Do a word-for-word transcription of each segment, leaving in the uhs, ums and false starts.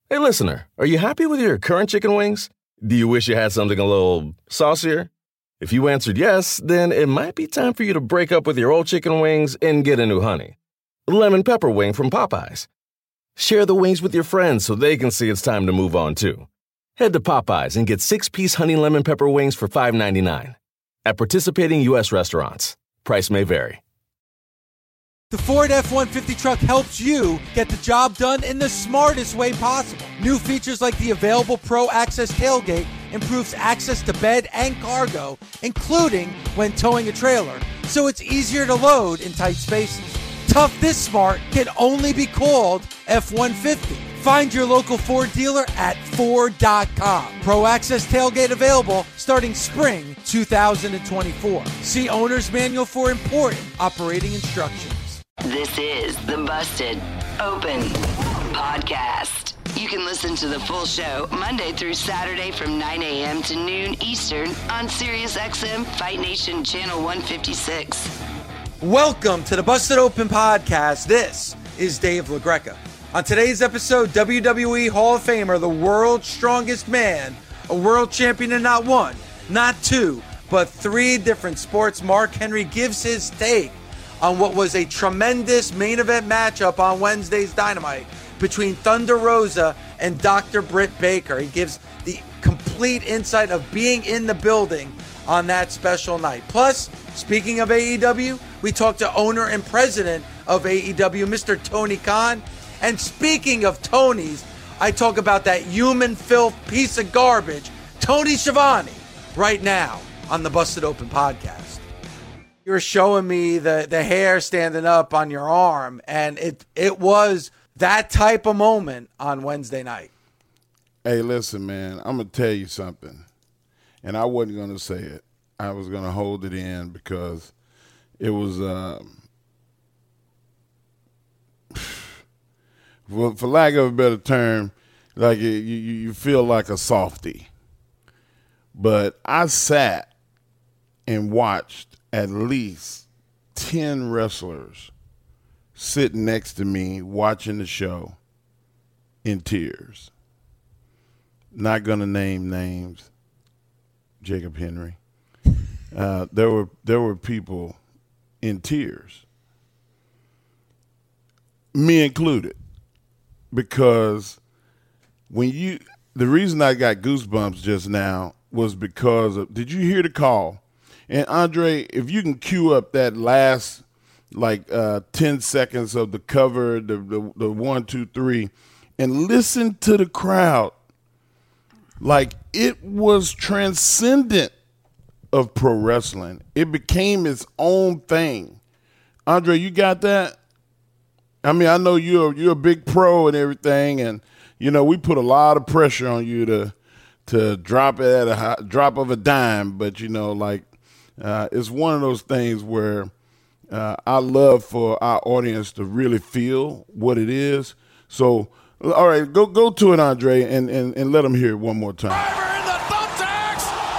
Hey, listener, are you happy with your current chicken wings? Do you wish you had something a little saucier? If you answered yes, then it might be time for you to break up with your old chicken wings and get a new honey. Lemon pepper wing from Popeyes. Share the wings with your friends so they can see it's time to move on too. Head to Popeyes and get six-piece honey lemon pepper wings for five ninety-nine. At participating U S restaurants. Price may vary. The Ford F one fifty truck helps you get the job done in the smartest way possible. New features like the available Pro Access tailgate improves access to bed and cargo, including when towing a trailer, so it's easier to load in tight spaces. Tough this smart can only be called F one fifty. Find your local Ford dealer at Ford dot com. Pro Access tailgate available starting spring two thousand twenty-four. See Owner's Manual for important operating instructions. This is the Busted Open Podcast. You can listen to the full show Monday through Saturday from nine a.m. to noon Eastern on SiriusXM Fight Nation Channel one fifty-six. Welcome to the Busted Open Podcast. This is Dave LaGreca. On today's episode, W W E Hall of Famer, the world's strongest man, a world champion in not one, not two, but three different sports, Mark Henry gives his take on what was a tremendous main event matchup on Wednesday's Dynamite between Thunder Rosa and Doctor Britt Baker. He gives the complete insight of being in the building on that special night. Plus, speaking of A E W, we talked to owner and president of A E W, Mister Tony Khan. And speaking of Tonys, I talk about that human filth piece of garbage, Tony Schiavone, right now on the Busted Open Podcast. You're showing me the, the hair standing up on your arm, and it it was that type of moment on Wednesday night. Hey, listen, man, I'm going to tell you something, and I wasn't going to say it. I was going to hold it in because it was, uh, for, for lack of a better term, like you, you, you feel like a softie. But I sat and watched at least ten wrestlers sitting next to me watching the show in tears. Not going to name names. Jacob Henry. Uh, there were there were people in tears, me included, because when you the reason I got goosebumps just now was because of, did you hear the call? And Andre, if you can cue up that last like uh, ten seconds of the cover, the, the the one, two, three, and listen to the crowd, like it was transcendent of pro wrestling. It became its own thing. Andre, you got that? I mean, I know you're you're a big pro and everything, and you know we put a lot of pressure on you to to drop it at a high, drop of a dime, but you know, like. Uh, it's one of those things where uh, I love for our audience to really feel what it is. So, all right, go go to it, Andre, and, and, and let them hear it one more time. Driver in the thumbtacks!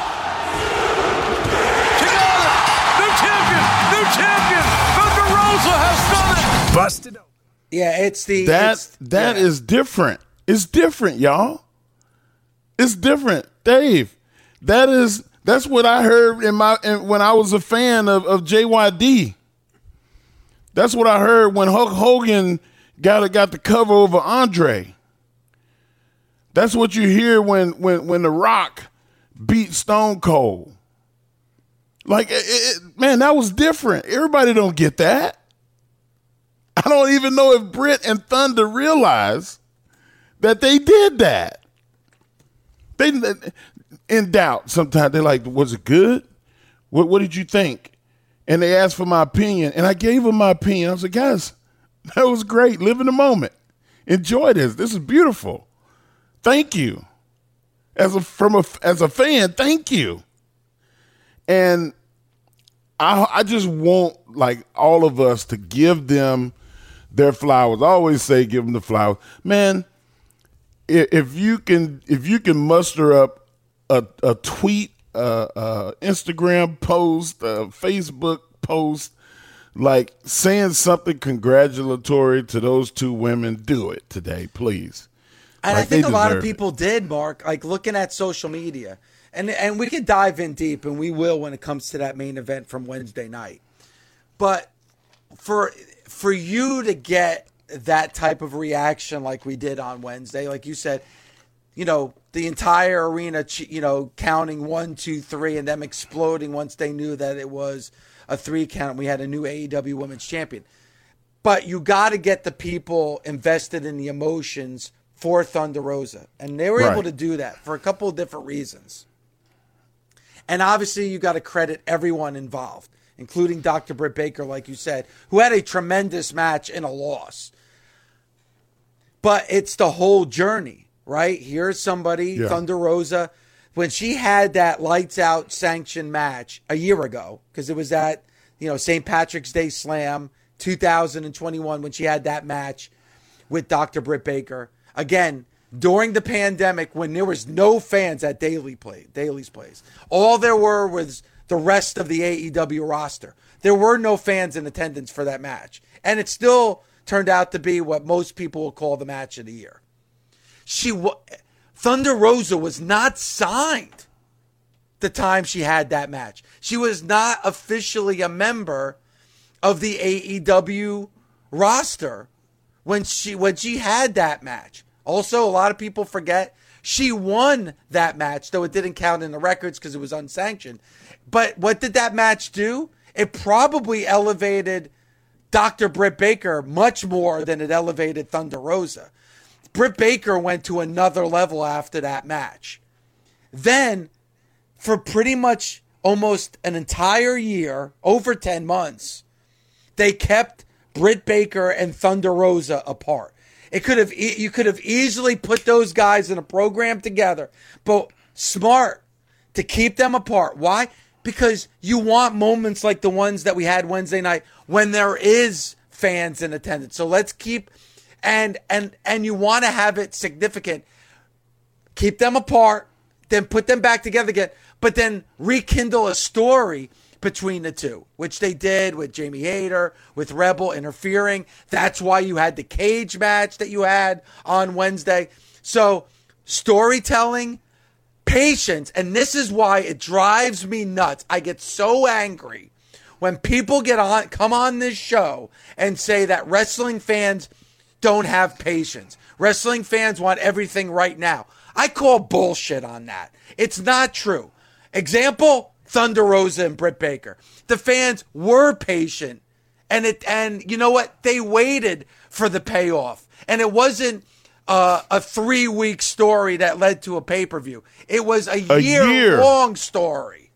She got it! New champion! New champion! Thunder Rosa has done it! Busted. Yeah, it's the... That, it's, that yeah. is different. It's different, y'all. It's different. Dave, that is... That's what I heard in my in, when I was a fan of, of J Y D. That's what I heard when Hulk Hogan got got the cover over Andre. That's what you hear when when when The Rock beat Stone Cold. Like, it, it, man, that was different. Everybody don't get that. I don't even know if Britt and Thunder realize that they did that. They. In doubt sometimes. They're like, was it good? What what did you think? And they asked for my opinion, and I gave them my opinion. I was like, guys, that was great. Live in the moment. Enjoy this. This is beautiful. Thank you. As a from a as a fan, thank you. And I I just want like all of us to give them their flowers. I always say give them the flowers. Man, if you can if you can muster up A, a tweet, uh, uh, Instagram post, a Facebook post, like saying something congratulatory to those two women, do it today, please. And like I think a lot of deserve people it. did, Mark, like looking at social media. And and we could dive in deep, and we will when it comes to that main event from Wednesday night. But for for you to get that type of reaction like we did on Wednesday, like you said, you know, the entire arena, you know, counting one, two, three, and them exploding once they knew that it was a three count. We had a new A E W Women's Champion. But you got to get the people invested in the emotions for Thunder Rosa. And they were Right. able to do that for a couple of different reasons. And obviously you got to credit everyone involved, including Doctor Britt Baker, like you said, who had a tremendous match and a loss. But it's the whole journey, right? Here's somebody, Yeah. Thunder Rosa, when she had that lights out sanctioned match a year ago, because it was at, you know, Saint Patrick's Day Slam two thousand twenty-one when she had that match with Doctor Britt Baker. Again, during the pandemic when there was no fans at Daly Play, Daly's Place. All there were was the rest of the A E W roster. There were no fans in attendance for that match. And it still turned out to be what most people will call the match of the year. She w- Thunder Rosa was not signed the time she had that match. She was not officially a member of the A E W roster when she when she had that match. Also, a lot of people forget she won that match, though it didn't count in the records because it was unsanctioned. But what did that match do? It probably elevated Doctor Britt Baker much more than it elevated Thunder Rosa. Britt Baker went to another level after that match. Then, for pretty much almost an entire year, over ten months, they kept Britt Baker and Thunder Rosa apart. It could have you could have easily put those guys in a program together, but smart to keep them apart. Why? Because you want moments like the ones that we had Wednesday night when there is fans in attendance. So let's keep and and and you want to have it significant. Keep them apart, then put them back together again, but then rekindle a story between the two, which they did with Jamie Hayter, with Rebel interfering. That's why you had the cage match that you had on Wednesday. So storytelling, patience, and this is why it drives me nuts. I get so angry when people get on, come on this show and say that wrestling fans don't have patience. Wrestling fans want everything right now. I call bullshit on that. It's not true. Example, Thunder Rosa and Britt Baker. The fans were patient, and it and you know what? They waited for the payoff, and it wasn't uh, a three-week story that led to a pay-per-view. It was a, A year, year. long story.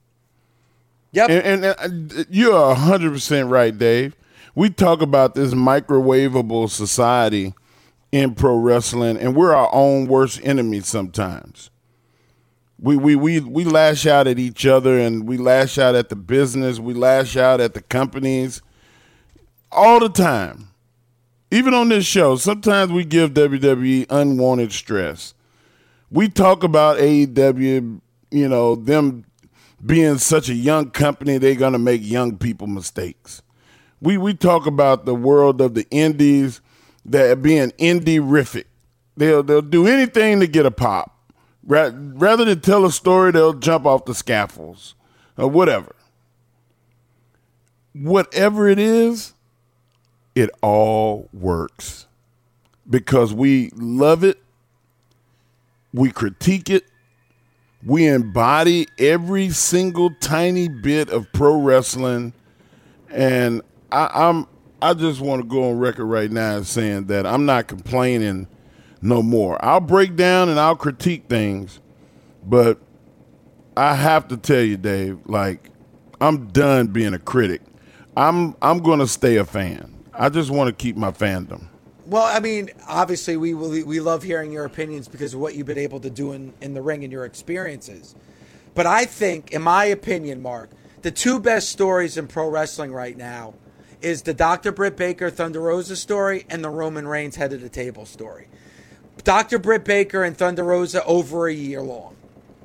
Yep. And, and uh, you're one hundred percent right, Dave. We talk about this microwavable society in pro wrestling, and we're our own worst enemies sometimes. We, we we we lash out at each other, and we lash out at the business. We lash out at the companies all the time. Even on this show, sometimes we give W W E unwanted stress. We talk about A E W, you know, them being such a young company, they're going to make young people mistakes. We we talk about the world of the indies, that being indie-rific. They'll, they'll do anything to get a pop. Rather than tell a story, they'll jump off the scaffolds or whatever. Whatever it is, it all works because we love it, we critique it, we embody every single tiny bit of pro wrestling, and I, I'm I just want to go on record right now as saying that I'm not complaining no more. I'll break down and I'll critique things, but I have to tell you, Dave, like, I'm done being a critic. I'm I'm going to stay a fan. I just want to keep my fandom. Well, I mean, obviously we we we love hearing your opinions because of what you've been able to do in, in the ring and your experiences. But I think, in my opinion, Mark, the two best stories in pro wrestling right now is the Doctor Britt Baker Thunder Rosa story and the Roman Reigns head of the table story. Doctor Britt Baker and Thunder Rosa over a year long.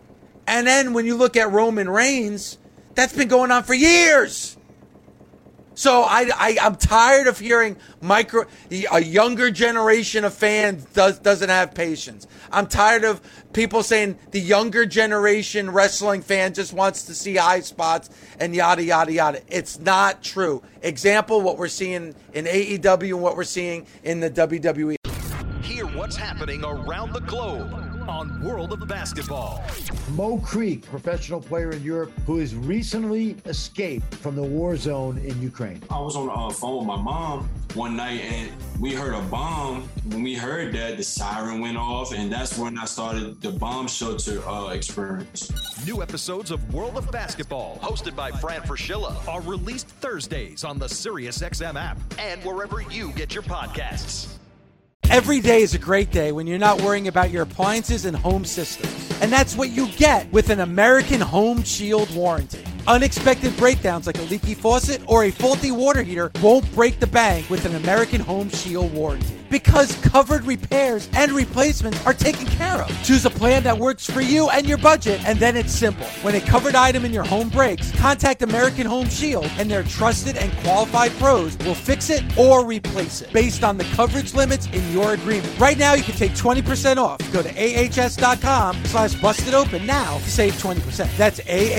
And then when you look at Roman Reigns, that's been going on for years. So I, I, I'm tired of hearing micro a younger generation of fans does, doesn't have patience. I'm tired of people saying the younger generation wrestling fan just wants to see high spots and yada, yada, yada. It's not true. Example, what we're seeing in A E W and what we're seeing in the W W E. Hear what's happening around the globe on World of Basketball. Mo Creek, professional player in Europe who has recently escaped from the war zone in Ukraine. I was on the uh, phone with my mom one night and we heard a bomb. When we heard that, the siren went off, and that's when I started the bomb shelter uh, experience. New episodes of World of Basketball, hosted by Fran Fraschilla, are released Thursdays on the SiriusXM app and wherever you get your podcasts. Every day is a great day when you're not worrying about your appliances and home systems. And that's what you get with an American Home Shield warranty. Unexpected breakdowns like a leaky faucet or a faulty water heater won't break the bank with an American Home Shield warranty. Because covered repairs and replacements are taken care of. Choose a plan that works for you and your budget, and then it's simple. When a covered item in your home breaks, contact American Home Shield, and their trusted and qualified pros will fix it or replace it based on the coverage limits in your agreement. Right now, you can take twenty percent off. Go to ahs.com slash busted open now to save twenty percent. That's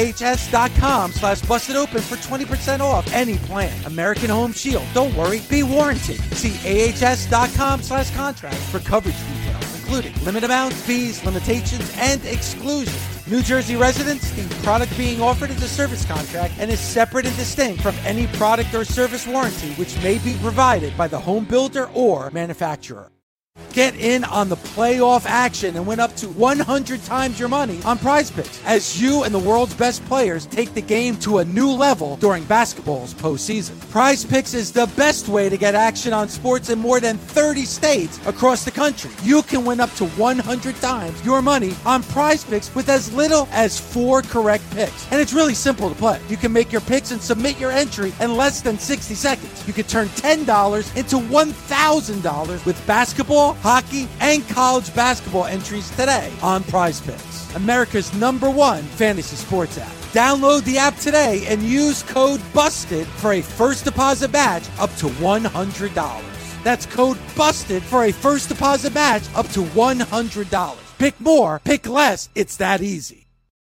ahs.com slash busted open for twenty percent off any plan. American Home Shield. Don't worry, be warranted. See ahs.com slash contract for coverage details, including limit amounts, fees, limitations, and exclusions. New Jersey residents, the product being offered is a service contract and is separate and distinct from any product or service warranty which may be provided by the home builder or manufacturer. Get in on the playoff action and win up to one hundred times your money on Prize Picks as you and the world's best players take the game to a new level during basketball's postseason. Prize Picks is the best way to get action on sports in more than thirty states across the country. You can win up to one hundred times your money on Prize Picks with as little as four correct picks. And it's really simple to play. You can make your picks and submit your entry in less than sixty seconds. You can turn ten dollars into one thousand dollars with basketball, hockey, and college basketball entries today on Prize Picks, America's number one fantasy sports app. Download the app today and use code BUSTED for a first deposit match up to one hundred dollars. That's code BUSTED for a first deposit match up to one hundred dollars. Pick more, pick less. It's that easy.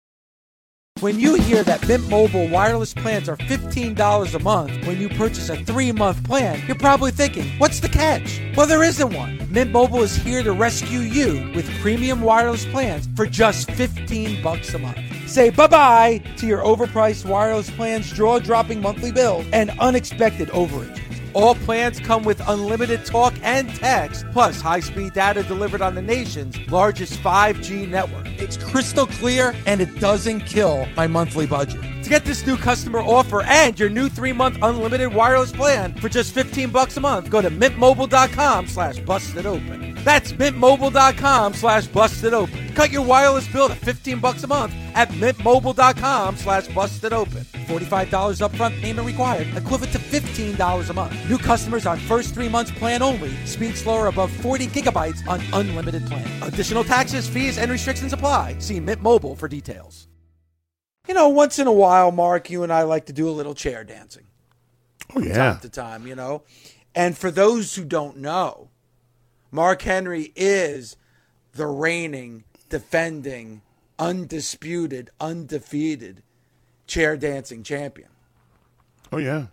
When you hear that Mint Mobile wireless plans are fifteen dollars a month when you purchase a three-month plan, you're probably thinking, what's the catch? Well, there isn't one. Mint Mobile is here to rescue you with premium wireless plans for just fifteen bucks a month. Say bye-bye to your overpriced wireless plans, jaw-dropping monthly bill, and unexpected overages. All plans come with unlimited talk and text, plus high-speed data delivered on the nation's largest five G network. It's crystal clear, and it doesn't kill my monthly budget. To get this new customer offer and your new three-month unlimited wireless plan for just fifteen bucks a month, go to mintmobile.com slash busted open. That's mintmobile.com slash busted open. Cut your wireless bill to fifteen bucks a month at mintmobile.com slash busted open. forty-five dollars upfront payment required, equivalent to fifteen dollars a month. New customers on first three months plan only. Speed slower above forty gigabytes on unlimited plan. Additional taxes, fees, and restrictions apply. See Mint Mobile for details. You know, once in a while, Mark, you and I like to do a little chair dancing. Oh, yeah. Time to time, you know. And for those who don't know, Mark Henry is the reigning, defending, undisputed, undefeated chair dancing champion. Oh, yeah.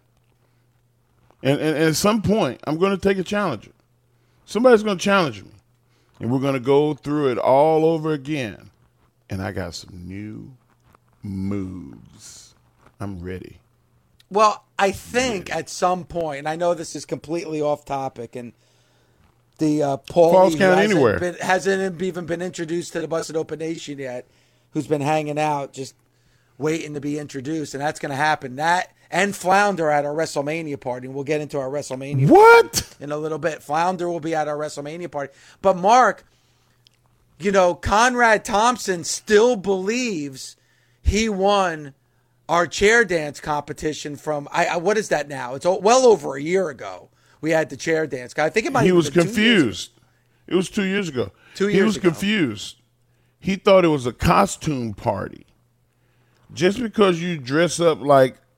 And, and, and at some point, I'm going to take a challenger. Somebody's going to challenge me. And we're going to go through it all over again. And I got some new moves. I'm ready. Well, I think at some point, and I know this is completely off topic, and the uh, Paul Falls Count hasn't, Anywhere been, hasn't even been introduced to the Busted Open Nation yet, who's been hanging out, just waiting to be introduced, and that's going to happen. That and Flounder at our WrestleMania party, and we'll get into our WrestleMania what? party in a little bit. Flounder will be at our WrestleMania party. But Mark, you know, Conrad Thompson still believes he won our chair dance competition from, I, I what is that now? It's well over a year ago. We had the chair dance. I think it might. He have was been confused. It was two years ago. Two he years was ago. confused. He thought it was a costume party. Just because you dress up like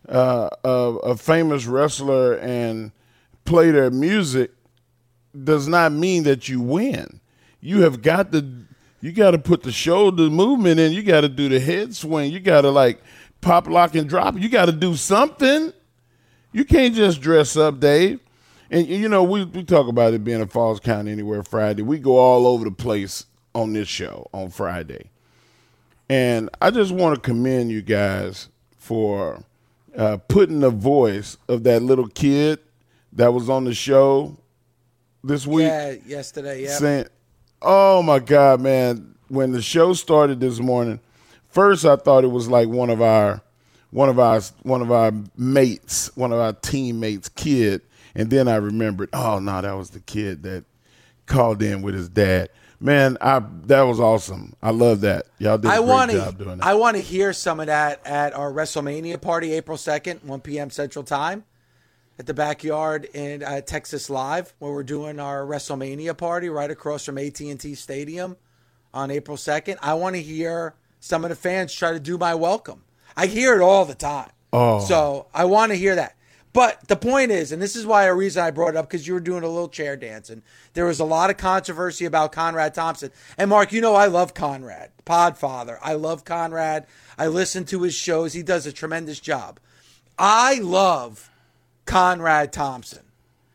uh, a, a famous wrestler and play their music does not mean that you win. You have got to you got to put the shoulder movement in. You got to do the head swing. You got to like pop, lock, and drop. You got to do something. You can't just dress up, Dave. And, you know, we, we talk about it being in Falls County Anywhere Friday. We go all over the place on this show on Friday. And I just want to commend you guys for uh, putting the voice of that little kid that was on the show this week. Yeah, yesterday, yeah. Saying, oh, my God, man, when the show started this morning, first I thought it was like one of our one of our one of our mates, one of our teammates' kid. And then I remembered, oh, no, that was the kid that called in with his dad. Man, I that was awesome. I love that. Y'all did a I great wanna, job doing that. I want to hear some of that at our WrestleMania party, April second, one p.m. Central Time, at the backyard in uh, Texas Live, where we're doing our WrestleMania party right across from A T and T Stadium on April second. I want to hear some of the fans try to do my welcome. I hear it all the time. Oh. So I want to hear that. But the point is, and this is why a reason I brought it up, because you were doing a little chair dancing. There was a lot of controversy about Conrad Thompson. And Mark, you know I love Conrad, Podfather. I love Conrad. I listen to his shows. He does a tremendous job. I love Conrad Thompson.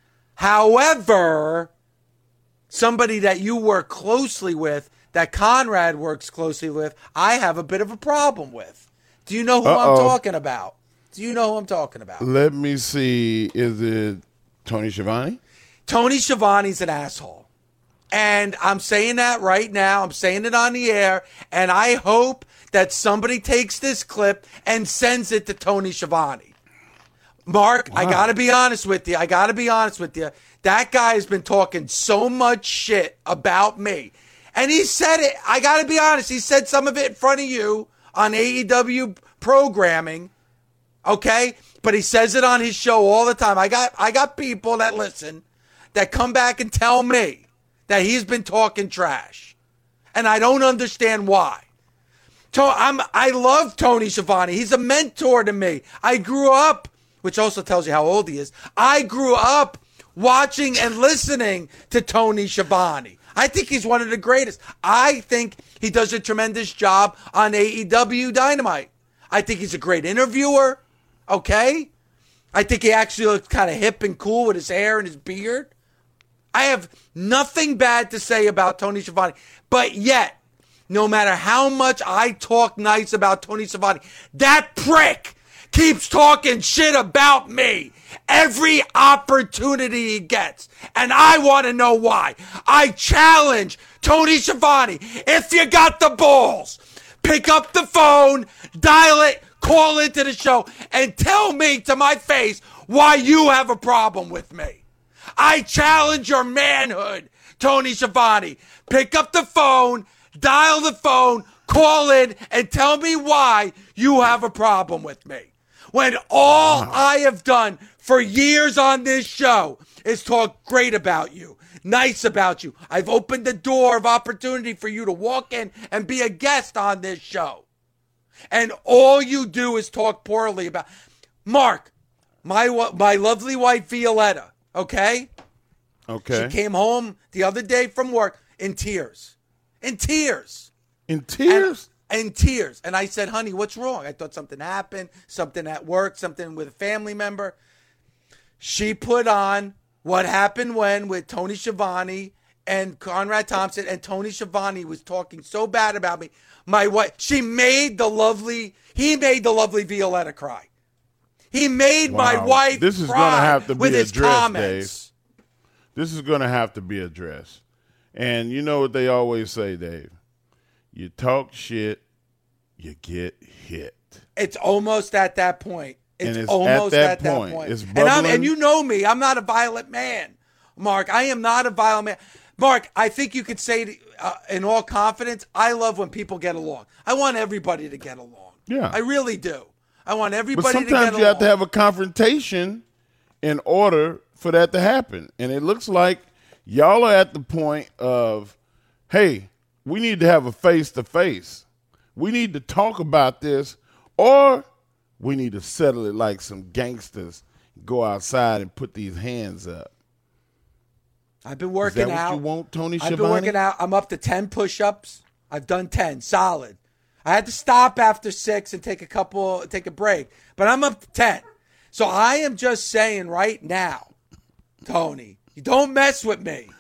However, somebody that you work closely with, that Conrad works closely with, I have a bit of a problem with. Do you know who Uh-oh. I'm talking about? Do you know who I'm talking about? Let me see. Is it Tony Schiavone? Tony Schiavone's an asshole. And I'm saying that right now. I'm saying it on the air. And I hope that somebody takes this clip and sends it to Tony Schiavone. Mark, wow. I got to be honest with you. I got to be honest with you. That guy has been talking so much shit about me. And he said it. I got to be honest. He said some of it in front of you on A E W programming. Okay? But he says it on his show all the time. I got I got people that listen that come back and tell me that he's been talking trash. And I don't understand why. To, I'm, I love Tony Schiavone. He's a mentor to me. I grew up, which also tells you how old he is. I grew up watching and listening to Tony Schiavone. I think he's one of the greatest. I think he does a tremendous job on A E W Dynamite. I think he's a great interviewer. Okay? I think he actually looks kind of hip and cool with his hair and his beard. I have nothing bad to say about Tony Schiavone. But yet, no matter how much I talk nice about Tony Schiavone, that prick keeps talking shit about me every opportunity he gets. And I want to know why. I challenge Tony Schiavone, if you got the balls, pick up the phone, dial it, call into the show, and tell me to my face why you have a problem with me. I challenge your manhood, Tony Schiavone. Pick up the phone, dial the phone, call in, and tell me why you have a problem with me. When all wow. I have done for years on this show is talk great about you, nice about you. I've opened the door of opportunity for you to walk in and be a guest on this show. And all you do is talk poorly about Mark, my my lovely wife Violetta, okay? Okay. She came home the other day from work in tears. In tears. In tears? And, in tears. And I said, honey, what's wrong? I thought something happened, something at work, something with a family member. She put on What Happened When with Tony Schiavone and Conrad Thompson, and Tony Schiavone was talking so bad about me. My wife, she made the lovely, he made the lovely Violetta cry. He made wow. my wife this is cry gonna have to with be his addressed, comments. Dave. This is going to have to be addressed. And you know what they always say, Dave? You talk shit, you get hit. It's almost at that point. It's, it's almost at that at point. that point. It's and, I'm, bubbling. and you know me. I'm not a violent man, Mark. I am not a violent man. Mark, I think you could say uh, in all confidence, I love when people get along. I want everybody to get along. Yeah. I really do. I want everybody but to get sometimes along. you have to have a confrontation in order for that to happen. And it looks like y'all are at the point of, hey, we need to have a face-to-face. We need to talk about this, or We need to settle it like some gangsters. Go outside and put these hands up. I've been working Is that out. what you want, Tony I've Schiavone? been working out. I'm up to ten push-ups. I've done ten, solid. I had to stop after six and take a couple, take a break, but I'm up to ten. So I am just saying right now, Tony, you don't mess with me.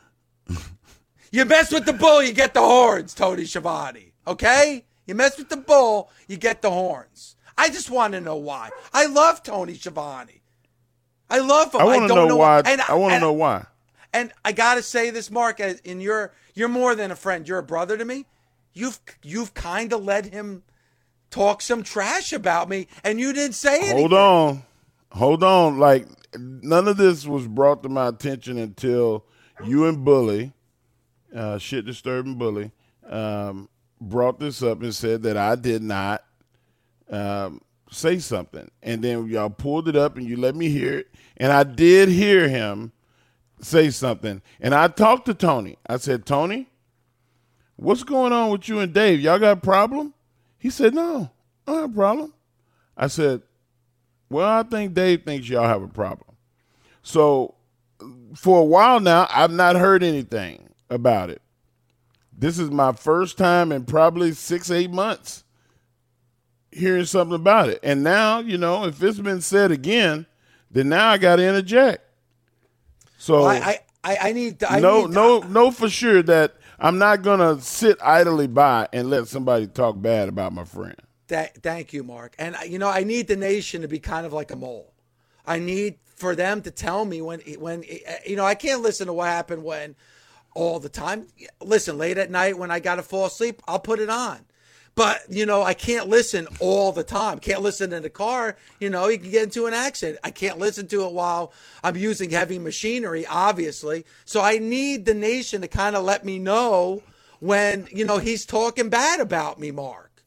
You mess with the bull, you get the horns, Tony Schiavone. Okay? You mess with the bull, you get the horns. I just want to know why. I love Tony Schiavone. I love him. I want to don't know why. And, I want to and, know why. And I gotta say this, Mark, as in your you're more than a friend. You're a brother to me. You've you've kind of let him talk some trash about me, and you didn't say anything. Hold on. Hold on. Like, none of this was brought to my attention until you and Bully, uh, shit disturbing Bully, um, brought this up and said that I did not um, say something. And then y'all pulled it up and you let me hear it. And I did hear him say something. And I talked to Tony. I said, Tony, what's going on with you and Dave? Y'all got a problem? He said, no, I don't have a problem. I said, well, I think Dave thinks y'all have a problem. So for a while now, I've not heard anything about it. This is my first time in probably six, eight months hearing something about it. And now, you know, if it's been said again, then now I got to interject. So well, I, I, I need to, I no, need no, to, no, for sure that I'm not going to sit idly by and let somebody talk bad about my friend. Th- thank you, Mark. And, you know, I need the nation to be kind of like a mole. I need for them to tell me when, when you know, I can't listen to what happened when all the time. Listen, late at night when I got to fall asleep, I'll put it on. But, you know, I can't listen all the time. Can't listen in the car. You know, you can get into an accident. I can't listen to it while I'm using heavy machinery, obviously. So I need the nation to kind of let me know when, you know, he's talking bad about me, Mark.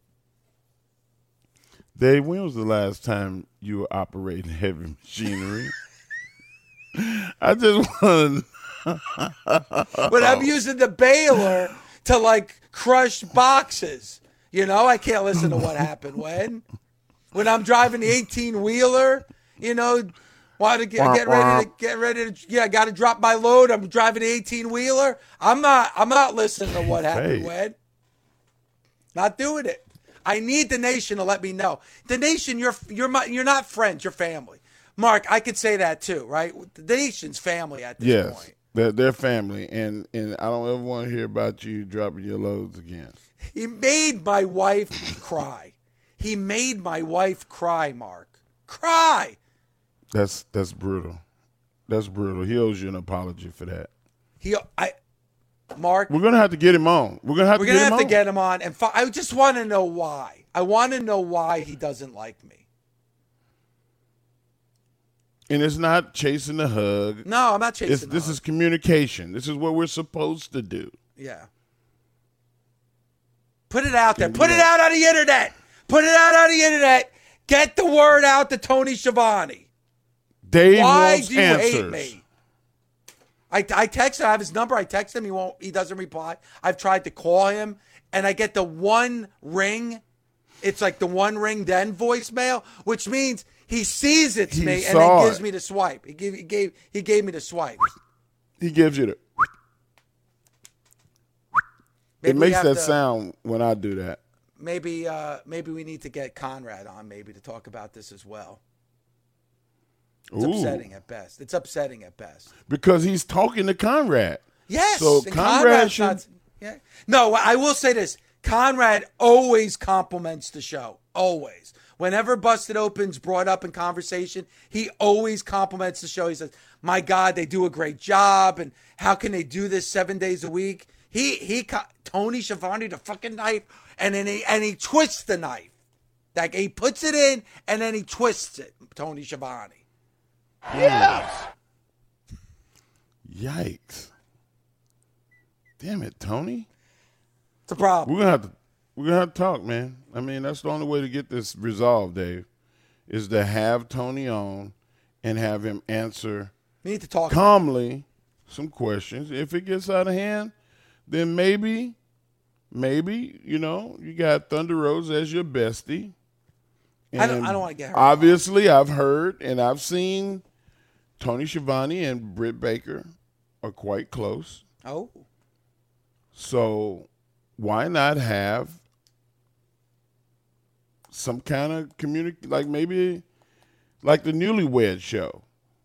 Dave, when was the last time you were operating heavy machinery? I just want to But I'm using the baler to, like, crush boxes. You know, I can't listen to what happened when. When I'm driving the eighteen-wheeler, you know, want to get, get ready to get ready to yeah, got to drop my load. I'm driving the eighteen-wheeler. I'm not I'm not listening to what happened Hey. when. Not doing it. I need the nation to let me know. The nation, you're you're my, you're not friends, you're family. Mark, I could say that too, right? The nation's family at this yes, point. they're, they're family, and, and I don't ever want to hear about you dropping your loads again. He made my wife cry. He made my wife cry, Mark. Cry. That's that's brutal. That's brutal. He owes you an apology for that. He, I, Mark. We're gonna have to get him on. We're gonna have We're to gonna get him have to on. get him on, and fi- I just want to know why. I want to know why he doesn't like me. And it's not chasing the hug. No, I'm not chasing. It's, the this hug. is communication. This is what we're supposed to do. Yeah. Put it out there. Can Put you- it out on the internet. Put it out on the internet. Get the word out to Tony Schiavone. Dave Why wants do you answers. hate me? I, I text him. I have his number. I text him. He won't. He doesn't reply. I've tried to call him, and I get the one ring. It's like the one ring then voicemail, which means he sees it's He me and saw then gives it. me the swipe. He gave. He gave. He gave me the swipe. He gives you the. Maybe It we makes have that to- sound when I do that. Maybe. Uh, maybe we need to get Conrad on maybe to talk about this as well. It's Ooh. upsetting at best. It's upsetting at best. Because he's talking to Conrad. Yes. So and Conrad Conrad's should- not- yeah. No, I will say this. Conrad always compliments the show. Always. Whenever Busted Open's brought up in conversation, he always compliments the show. He says, my God, they do a great job. And how can they do this seven days a week? He, he, co- Tony Schiavone, the fucking knife. And then he, and he twists the knife. Like he puts it in and then he twists it. Tony Schiavone. Yikes. Damn it, Tony. It's a problem. We're gonna have to we're gonna have to talk, man. I mean, that's the only way to get this resolved, Dave, is to have Tony on and have him answer We need to talk. calmly some questions. If it gets out of hand, then maybe, maybe, you know, you got Thunder Rose as your bestie. And I don't. I don't want to get her. Obviously, I've heard and I've seen Tony Schiavone and Britt Baker are quite close. Oh. So why not have some kind of community, like maybe like the Newlywed Show?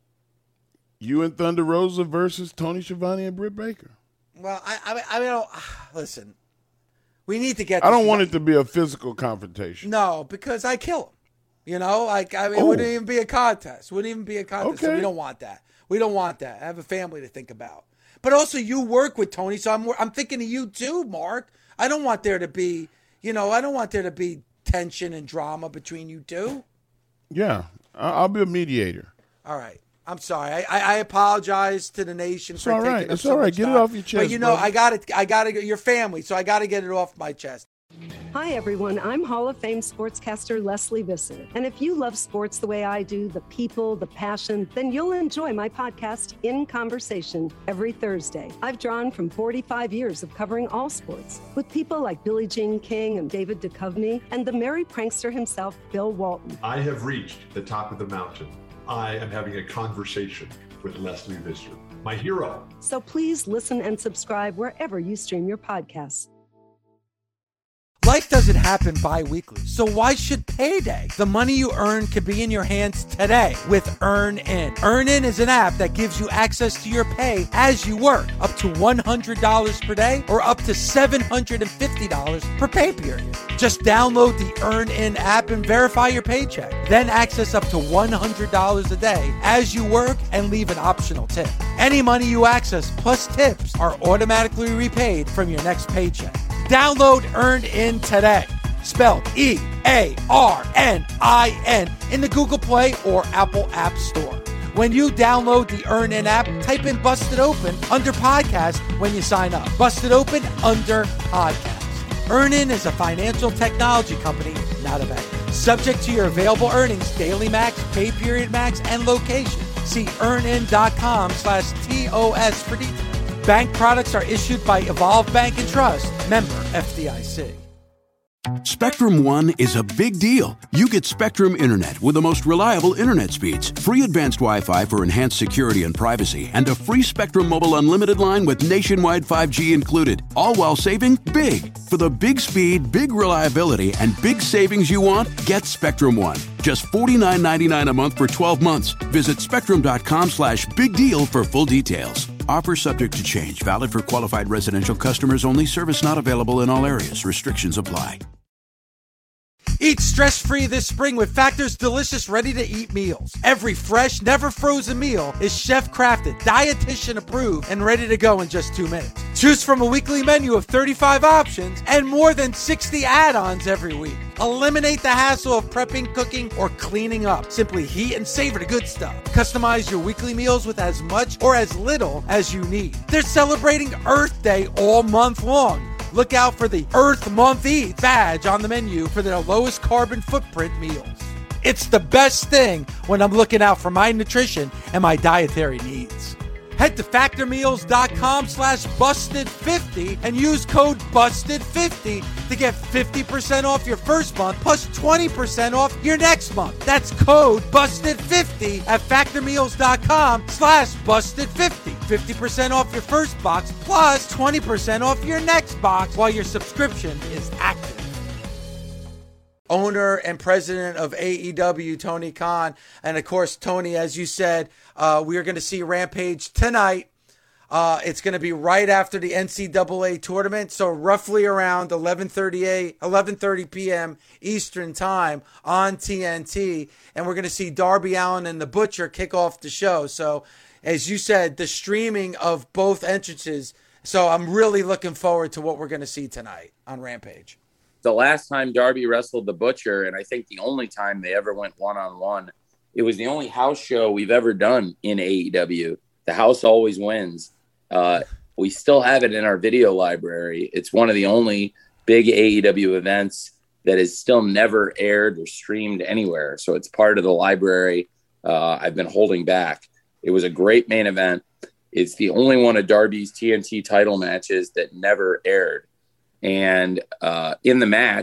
You and Thunder Rosa versus Tony Schiavone and Britt Baker. Well, I, I, I don't listen. We need to get. I don't want it to be a physical confrontation. No, because I kill him. You know, like I mean, Oh. it wouldn't even be a contest. Wouldn't even be a contest. So Okay. we don't want that. We don't want that. I have a family to think about. But also, you work with Tony, so I'm I'm thinking of you too, Mark. I don't want there to be, you know, I don't want there to be tension and drama between you two. Yeah, I- I'll be a mediator. All right. I'm sorry. I, I, I apologize to the nation It's for all taking right. up It's so all right. much Get it time. off your chest, But you know, brother. I got it. I got to get your family, so I got to get it off my chest. Hi, everyone. I'm Hall of Fame sportscaster Leslie Visser. And if you love sports the way I do, the people, the passion, then you'll enjoy my podcast, In Conversation, every Thursday. I've drawn from forty-five years of covering all sports with people like Billie Jean King and David Duchovny and the merry prankster himself, Bill Walton. I have reached the top of the mountain. I am having a conversation with Leslie Visser, my hero. So please listen and subscribe wherever you stream your podcasts. Life doesn't happen bi-weekly, so why should payday? The money you earn could be in your hands today with EarnIn. EarnIn is an app that gives you access to your pay as you work, up to one hundred dollars per day or up to seven hundred fifty dollars per pay period. Just download the EarnIn app and verify your paycheck. Then access up to one hundred dollars a day as you work and leave an optional tip. Any money you access plus tips are automatically repaid from your next paycheck. Download EarnIn today, spelled E A R N I N, in the Google Play or Apple App Store. When you download the EarnIn app, type in Busted Open under podcast when you sign up. Busted Open under podcast. EarnIn is a financial technology company, not a bank. Subject to your available earnings, daily max, pay period max, and location. See earnin.com slash TOS for details. Bank products are issued by Evolve Bank and Trust, member F D I C. Spectrum One is a big deal. You get Spectrum Internet with the most reliable internet speeds, free advanced Wi-Fi for enhanced security and privacy, and a free Spectrum Mobile Unlimited line with nationwide five G included, all while saving big. For the big speed, big reliability, and big savings you want, get Spectrum One. Just forty-nine ninety-nine a month for twelve months. Visit spectrum.com slash big deal for full details. Offer subject to change. Valid for qualified residential customers only. Service not available in all areas. Restrictions apply. Eat stress-free this spring with Factor's delicious ready-to-eat meals. Every fresh, never frozen meal is chef-crafted, dietitian approved, and ready to go in just two minutes. Choose from a weekly menu of thirty-five options and more than sixty add-ons every week. Eliminate the hassle of prepping, cooking, or cleaning up. Simply heat and savor the good stuff. Customize your weekly meals with as much or as little as you need. They're celebrating Earth Day all month long. Look out for the Earth Month Eats badge on the menu for their lowest carbon footprint meals. It's the best thing when I'm looking out for my nutrition and my dietary needs. Head to factormeals.com slash busted50 and use code busted fifty to get fifty percent off your first month plus twenty percent off your next month. That's code busted fifty at factormeals.com slash busted fifty. fifty percent off your first box plus twenty percent off your next box while your subscription is active. Owner and president of A E W, Tony Khan. And of course, Tony, as you said, uh, we are going to see Rampage tonight. Uh, it's going to be right after the N C double A tournament, so roughly around eleven thirty p.m. Eastern time on T N T. And we're going to see Darby Allin and The Butcher kick off the show. So, as you said, the streaming of both entrances. So I'm really looking forward to what we're going to see tonight on Rampage. The last time Darby wrestled The Butcher, and I think the only time they ever went one-on-one, it was the only house show we've ever done in A E W. The house always wins. Uh, we still have it in our video library. It's one of the only big A E W events that is still never aired or streamed anywhere. So it's part of the library uh, I've been holding back. It was a great main event. It's the only one of Darby's T N T title matches that never aired. And uh, in the match,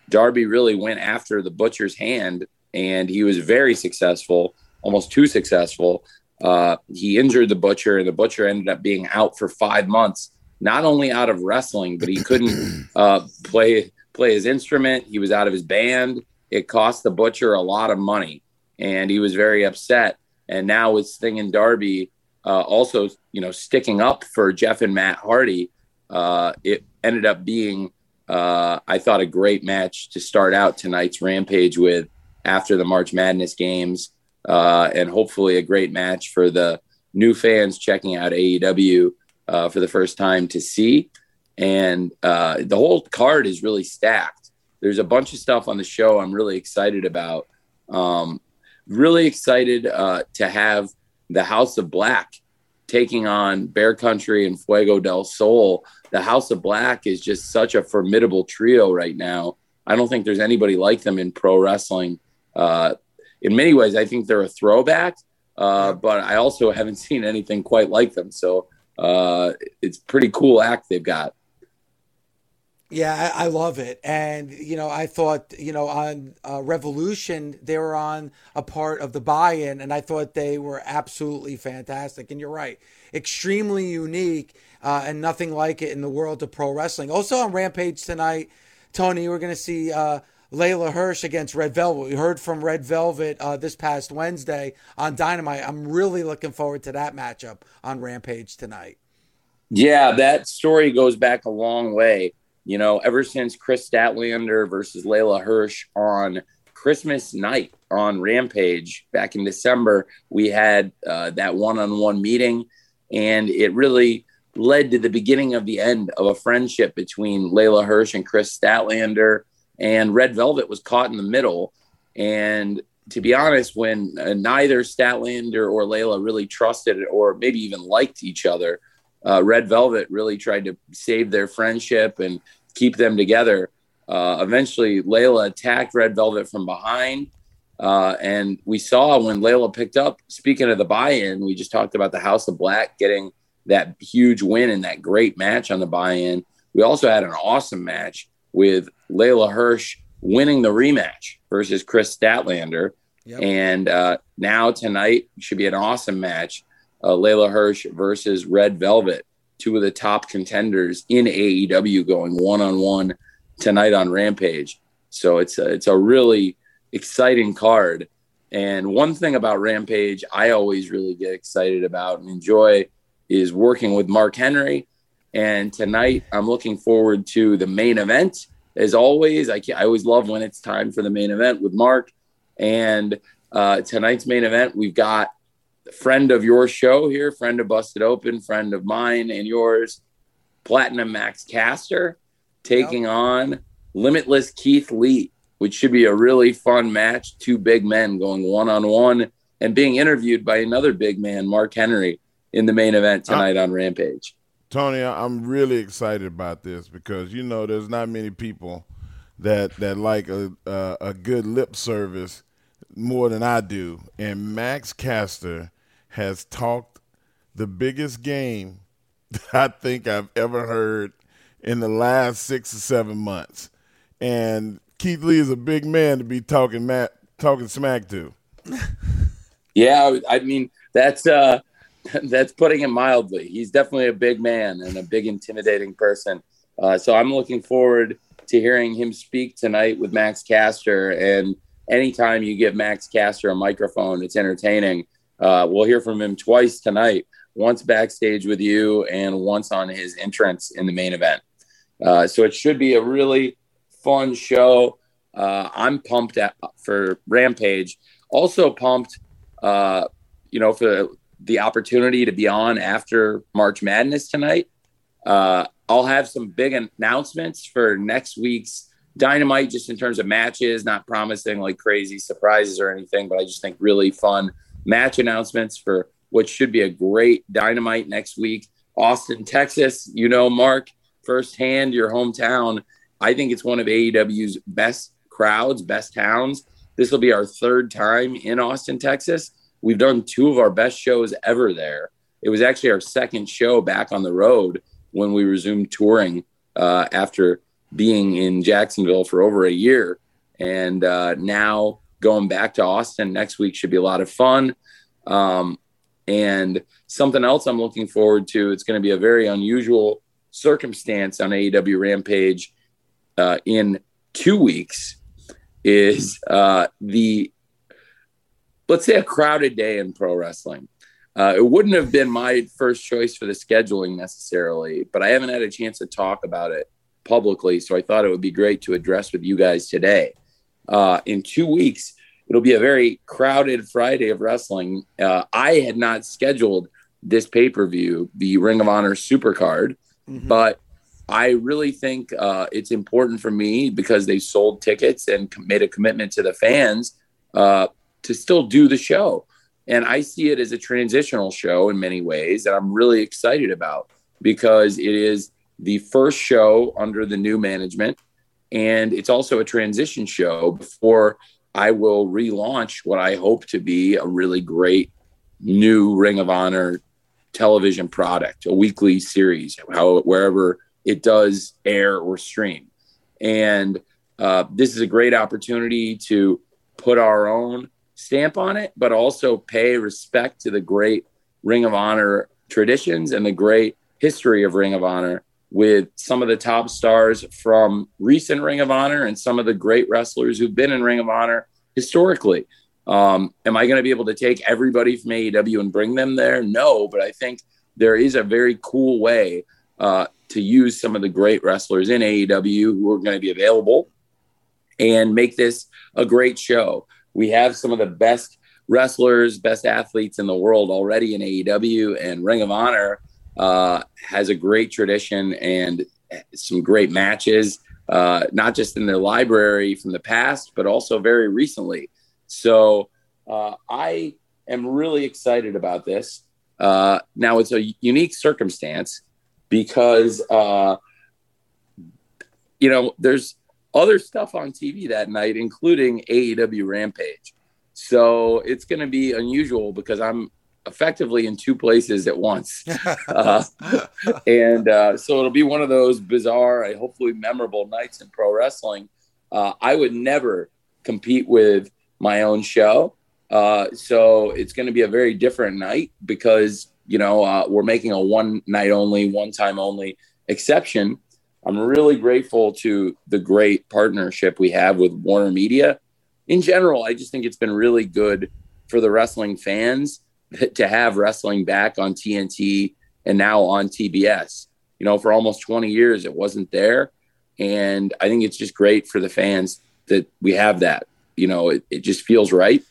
Darby really went after the Butcher's hand, and he was very successful, almost too successful. Uh, he injured the Butcher, and the Butcher ended up being out for five months, not only out of wrestling, but he couldn't uh, play play his instrument. He was out of his band. It cost the Butcher a lot of money, and he was very upset. And now with Sting and Darby uh, also, you know, sticking up for Jeff and Matt Hardy, uh, it ended up being, uh, I thought, a great match to start out tonight's Rampage with after the March Madness games, uh, and hopefully a great match for the new fans checking out A E W uh, for the first time to see. And uh, the whole card is really stacked. There's a bunch of stuff on the show I'm really excited about. Um, really excited uh, to have the House of Black taking on Bear Country and Fuego del Sol. The House of Black is just such a formidable trio right now. I don't think there's anybody like them in pro wrestling. Uh, in many ways, I think they're a throwback, uh, but I also haven't seen anything quite like them. So uh, it's a pretty cool act they've got. Yeah, I, I love it. And, you know, I thought, you know, on uh, Revolution, they were on a part of the buy-in, and I thought they were absolutely fantastic. And you're right, extremely unique uh, and nothing like it in the world of pro wrestling. Also on Rampage tonight, Tony, we're going to see uh, Layla Hirsch against Red Velvet. We heard from Red Velvet uh, this past Wednesday on Dynamite. I'm really looking forward to that matchup on Rampage tonight. Yeah, that story goes back a long way. You know, ever since Chris Statlander versus Layla Hirsch on Christmas night on Rampage back in December, we had uh, that one-on-one meeting, and it really led to the beginning of the end of a friendship between Layla Hirsch and Chris Statlander, and Red Velvet was caught in the middle. And to be honest, when uh, neither Statlander or Layla really trusted or maybe even liked each other, Uh, Red Velvet really tried to save their friendship and keep them together. Uh, eventually, Layla attacked Red Velvet from behind. Uh, and we saw when Layla picked up, speaking of the buy-in, we just talked about the House of Black getting that huge win in that great match on the buy-in. We also had an awesome match with Layla Hirsch winning the rematch versus Chris Statlander. Yep. And uh, now tonight should be an awesome match. Uh, Layla Hirsch versus Red Velvet, two of the top contenders in A E W going one-on-one tonight on Rampage. So it's a, it's a really exciting card. And one thing about Rampage I always really get excited about and enjoy is working with Mark Henry. And tonight I'm looking forward to the main event. As always, I, I always love when it's time for the main event with Mark. And uh, tonight's main event, we've got friend of your show here, friend of Busted Open, friend of mine and yours, Platinum Max Caster, taking yep. on Limitless Keith Lee, which should be a really fun match. Two big men going one-on-one and being interviewed by another big man, Mark Henry, in the main event tonight I'm, on Rampage. Tony, I'm really excited about this because, you know, there's not many people that that like a, a, a good lip service more than I do. And Max Caster has talked the biggest game that I think I've ever heard in the last six or seven months. And Keith Lee is a big man to be talking Matt, talking smack to. Yeah, I mean, that's uh, that's putting it mildly. He's definitely a big man and a big intimidating person. Uh, so I'm looking forward to hearing him speak tonight with Max Caster. And anytime you give Max Caster a microphone, it's entertaining. Uh, we'll hear from him twice tonight, once backstage with you and once on his entrance in the main event. Uh, so it should be a really fun show. Uh, I'm pumped at, for Rampage. Also pumped, uh, you know, for the opportunity to be on after March Madness tonight. Uh, I'll have some big announcements for next week's Dynamite, just in terms of matches, not promising like crazy surprises or anything, but I just think really fun match announcements for what should be a great Dynamite next week. Austin, Texas, you know, Mark, firsthand, your hometown. I think it's one of A E W's best crowds, best towns. This will be our third time in Austin, Texas. We've done two of our best shows ever there. It was actually our second show back on the road when we resumed touring uh, after being in Jacksonville for over a year. And uh, now going back to Austin next week should be a lot of fun. Um, and something else I'm looking forward to, it's going to be a very unusual circumstance on A E W Rampage uh, in two weeks, is uh, the, let's say, a crowded day in pro wrestling. Uh, it wouldn't have been my first choice for the scheduling necessarily, but I haven't had a chance to talk about it publicly. So I thought it would be great to address with you guys today. Uh, in two weeks, it'll be a very crowded Friday of wrestling. Uh, I had not scheduled this pay-per-view, the Ring of Honor Supercard, mm-hmm. but I really think uh, it's important for me, because they sold tickets and made a commitment to the fans uh, to still do the show. And I see it as a transitional show in many ways that I'm really excited about, because it is the first show under the new management. And it's also a transition show before I will relaunch what I hope to be a really great new Ring of Honor television product, a weekly series, how, wherever it does air or stream. And uh, this is a great opportunity to put our own stamp on it, but also pay respect to the great Ring of Honor traditions and the great history of Ring of Honor, with some of the top stars from recent Ring of Honor and some of the great wrestlers who've been in Ring of Honor historically. Um, am I going to be able to take everybody from A E W and bring them there? No, but I think there is a very cool way uh, to use some of the great wrestlers in A E W who are going to be available and make this a great show. We have some of the best wrestlers, best athletes in the world already in A E W, and Ring of Honor uh, has a great tradition and some great matches, uh, not just in their library from the past, but also very recently. So uh, I am really excited about this. Uh, now, it's a unique circumstance because, uh, you know, there's other stuff on T V that night, including A E W Rampage. So it's going to be unusual because I'm effectively in two places at once. Uh, and uh, so it'll be one of those bizarre, and hopefully memorable nights in pro wrestling. Uh, I would never compete with my own show. Uh, so it's going to be a very different night because, you know, uh, we're making a one night only, one time only exception. I'm really grateful to the great partnership we have with Warner Media. In general, I just think it's been really good for the wrestling fans to have wrestling back on T N T and now on T B S. You know, for almost twenty years, it wasn't there. And I think it's just great for the fans that we have that. You know, it, it just feels right.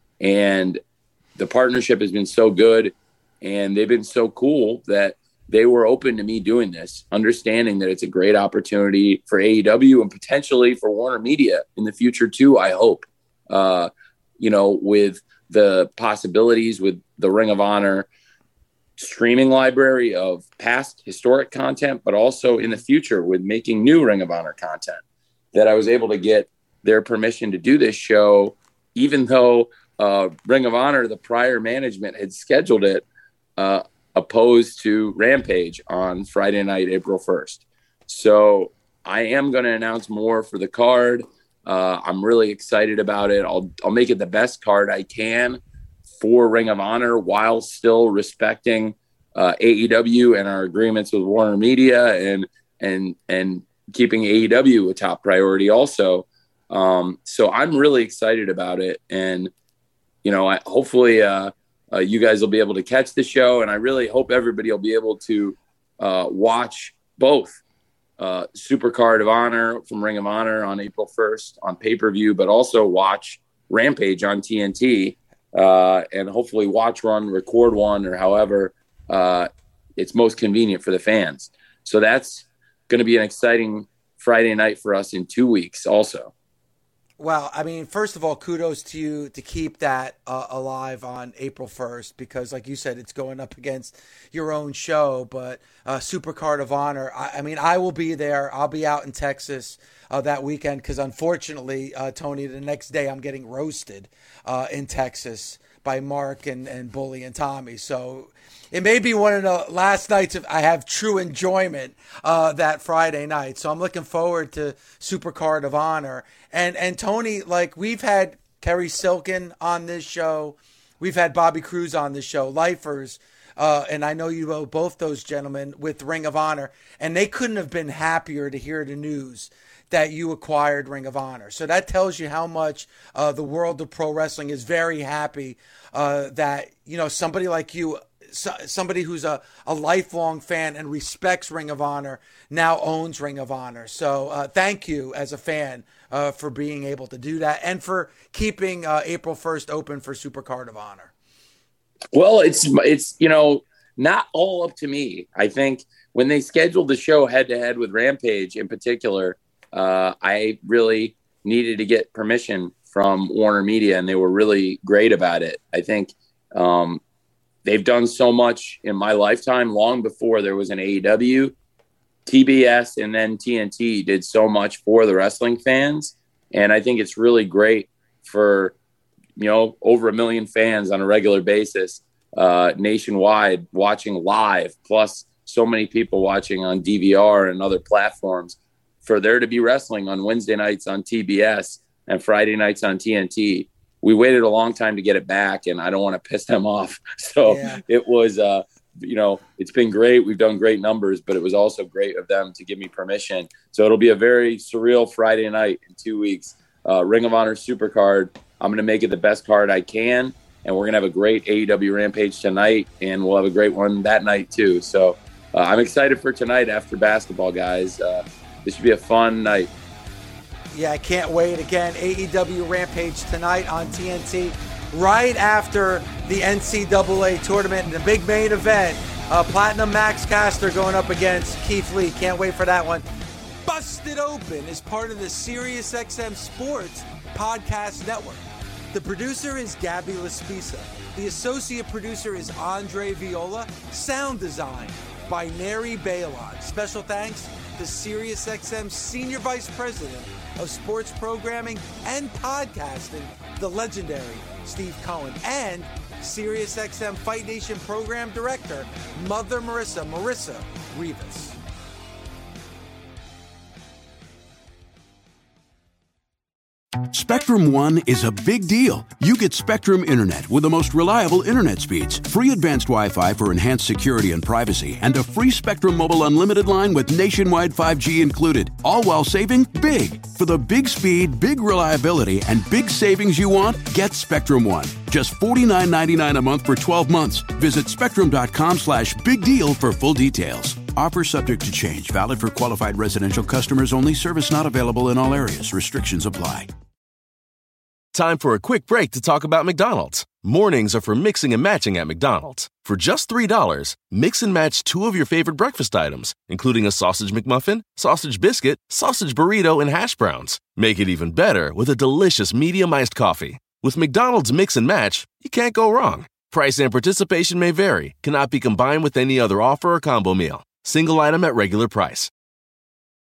And the partnership has been so good, and they've been so cool that they were open to me doing this, understanding that it's a great opportunity for A E W and potentially for Warner Media in the future too, I hope. Uh, you know, with the possibilities with the Ring of Honor streaming library of past historic content, but also in the future with making new Ring of Honor content, that I was able to get their permission to do this show, even though uh, Ring of Honor, the prior management, had scheduled it uh, opposed to Rampage on Friday night, April first. So I am going to announce more for the card. Uh, I'm really excited about it. I'll I'll make it the best card I can for Ring of Honor while still respecting uh, A E W and our agreements with Warner Media and and and keeping A E W a top priority also. Um, so I'm really excited about it, and you know, I, hopefully uh, uh, you guys will be able to catch the show, and I really hope everybody will be able to uh, watch both. Uh, Supercard of Honor from Ring of Honor on April first on pay-per-view, but also watch Rampage on T N T uh, and hopefully watch one, record one, or however uh, it's most convenient for the fans. So that's going to be an exciting Friday night for us in two weeks also. Well, I mean, first of all, kudos to you to keep that uh, alive on April first, because like you said, it's going up against your own show, but uh, Supercard of Honor, I, I mean, I will be there. I'll be out in Texas uh, that weekend because unfortunately, uh, Tony, the next day I'm getting roasted uh, in Texas by Mark and, and Bully and Tommy. So it may be one of the last nights of I have true enjoyment uh, that Friday night. So I'm looking forward to Supercard of Honor. And and Tony, like we've had Kerry Silkin on this show. We've had Bobby Cruz on this show, Lifers. Uh, and I know you know both those gentlemen with Ring of Honor. And they couldn't have been happier to hear the news that you acquired Ring of Honor. So that tells you how much uh, the world of pro wrestling is very happy uh, that, you know, somebody like you, so, somebody who's a, a lifelong fan and respects Ring of Honor, now owns Ring of Honor. So uh, thank you as a fan uh, for being able to do that and for keeping uh, April first open for Supercard of Honor. Well, it's, it's you know, not all up to me. I think when they scheduled the show head-to-head with Rampage in particular, uh, I really needed to get permission from Warner Media, and they were really great about it. I think um, they've done so much in my lifetime, long before there was an A E W. T B S and then T N T did so much for the wrestling fans, and I think it's really great for, you know, over a million fans on a regular basis uh, nationwide watching live, plus so many people watching on D V R and other platforms, for there to be wrestling on Wednesday nights on T B S and Friday nights on T N T. We waited a long time to get it back, and I don't want to piss them off. So yeah. It was, uh, you know, it's been great. We've done great numbers, but it was also great of them to give me permission. So it'll be a very surreal Friday night in two weeks. Uh, Ring of Honor Supercard. I'm going to make it the best card I can, and we're going to have a great A E W Rampage tonight, and we'll have a great one that night too. So uh, I'm excited for tonight after basketball, guys. Uh, this should be a fun night. Yeah, I can't wait. Again, A E W Rampage tonight on T N T, right after the N C double A tournament, the big main event. Uh, Platinum Max Caster going up against Keith Lee. Can't wait for that one. Busted Open is part of the SiriusXM Sports Podcast Network. The producer is Gabby Laspisa. The associate producer is Andre Viola. Sound design by Neri Bailon. Special thanks to SiriusXM Senior Vice President of Sports Programming and Podcasting, the legendary Steve Cohen, and SiriusXM Fight Nation Program Director, Mother Marissa, Marissa Rivas. Spectrum One is a big deal. You get Spectrum Internet with the most reliable internet speeds, free advanced Wi-Fi for enhanced security and privacy, and a free Spectrum Mobile Unlimited line with nationwide five G included, all while saving big. For the big speed, big reliability, and big savings you want, get Spectrum One. Just forty-nine ninety-nine a month for twelve months. Visit spectrum.com slash big deal for full details. Offer subject to change. Valid for qualified residential customers only. Service not available in all areas. Restrictions apply. Time for a quick break to talk about McDonald's. Mornings are for mixing and matching at McDonald's. For just three dollars, mix and match two of your favorite breakfast items, including a sausage McMuffin, sausage biscuit, sausage burrito, and hash browns. Make it even better with a delicious medium iced coffee. With McDonald's Mix and Match, you can't go wrong. Price and participation may vary. Cannot be combined with any other offer or combo meal. Single item at regular price.